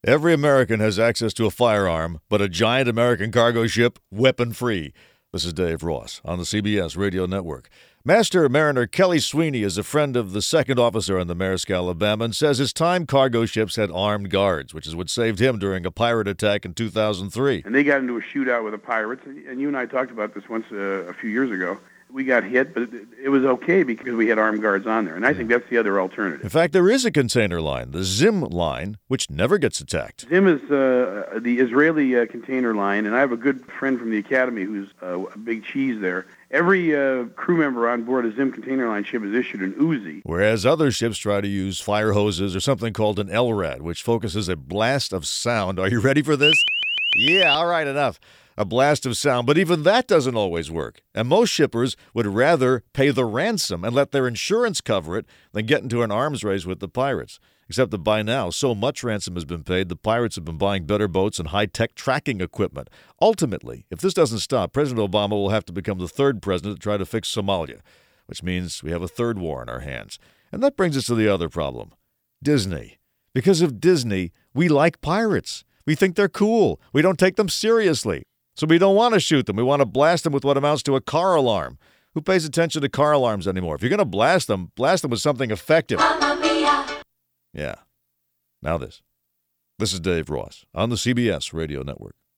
Every American has access to a firearm, but a giant American cargo ship, weapon-free. This is Dave Ross on the CBS Radio Network. Master Mariner Kelly Sweeney is a friend of the second officer on the Maersk, Alabama, and says his time cargo ships had armed guards, which is what saved him during a pirate attack in 2003. And they got into a shootout with the pirates, and you and I talked about this once a few years ago. We got hit, but it was okay because we had armed guards on there, and I think that's the other alternative. In fact, there is a container line, the Zim line, which never gets attacked. Zim is the Israeli container line, and I have a good friend from the academy who's a big cheese there. Every crew member on board a Zim container line ship is issued an Uzi. Whereas other ships try to use fire hoses or something called an LRAD, which focuses a blast of sound. Are you ready for this? Yeah, all right, enough. A blast of sound, but even that doesn't always work. And most shippers would rather pay the ransom and let their insurance cover it than get into an arms race with the pirates. Except that by now, so much ransom has been paid, the pirates have been buying better boats and high-tech tracking equipment. Ultimately, if this doesn't stop, President Obama will have to become the third president to try to fix Somalia, which means we have a third war on our hands. And that brings us to the other problem, Disney. Because of Disney, we like pirates. We think they're cool. We don't take them seriously. So we don't want to shoot them. We want to blast them with what amounts to a car alarm. Who pays attention to car alarms anymore? If you're going to blast them with something effective. Mamma mia. Yeah. Now this. This is Dave Ross on the CBS Radio Network.